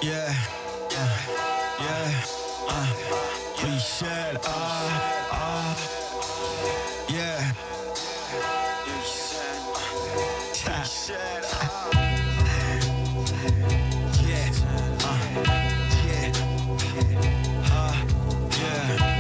Yeah, yeah, we said, yeah, we said, yeah, yeah.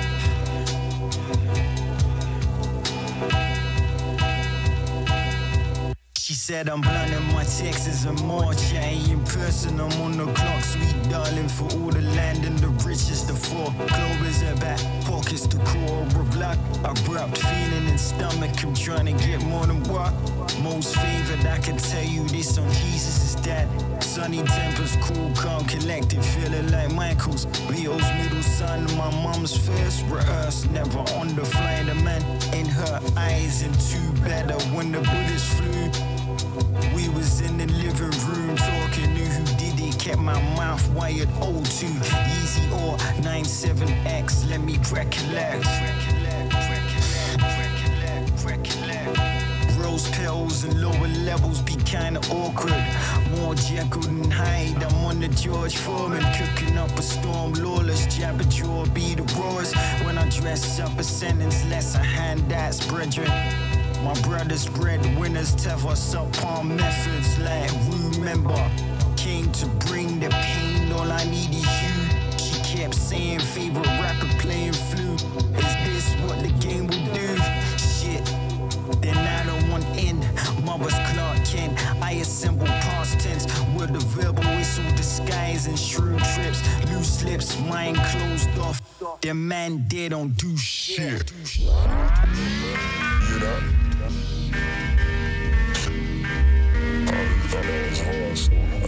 She said I'm blunt and my texts and more. She ain't in person, I'm on the clock. Sweet darling, for all the land and the riches, the four globe is her back pockets, the core of block. Abrupt feeling in stomach, I'm trying to get more than what. Most favored, I can tell you this on Jesus is that. Sunny tempers, cool, calm, collected, feeling like Michael's. Leo's middle son, my mom's first rehearse. Never on the fly, the man in her eyes and two better when the bullets flew. We was in the living room talking, knew who did it, kept my mouth wired O2. Easy or 97X, let me recollect. Rose petals and lower levels be kinda awkward. More Jekyll than Hyde, I'm on the George Foreman, cooking up a storm, lawless, jabber jaw, be the roars. When I dress up a sentence, less a handouts, brethren. My brother's breadwinners tell us upon methods like remember. Came to bring the pain, all I need is you. She kept saying favorite rapper playing flute. Is this what the game will do? Shit, then I don't want in. Mother's Clark Kent, I assemble past tense with a verbal whistle disguise and shrewd trips. Loose lips, mind closed off. The man dead don't do shit. You know? I thought that was hard.